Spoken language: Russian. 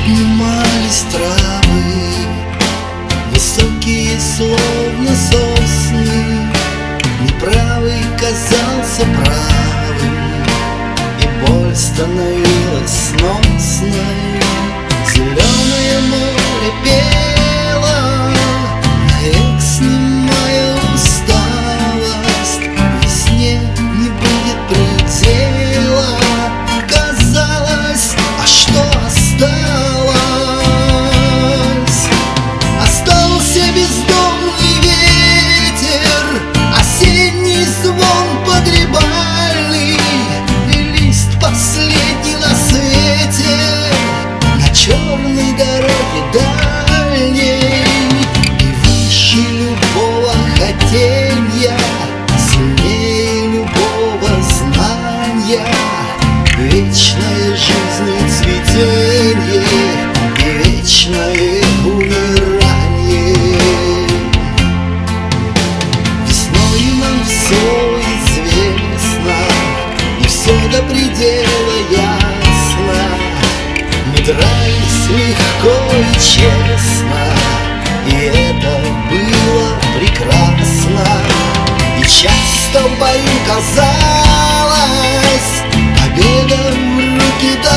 Поднимались травы, высокие, словно сосны. Неправый казался правым, и боль становилась сносной. Зеленое море пело, навек снимая усталость. Весне не будет предела. Казалось, а что осталось? Остался бездомный ветер, осенний звон погребальный, и лист последний на свете, на черной дороге дальней. И выше любого хотенья, сильнее любого знания, вечная жизнь и цветенье, и вечное умирание. Весной нам все известно, и все до предела ясно. Мы дрались легко и честно, и это было прекрасно. И часто в бою казалось, победа в руки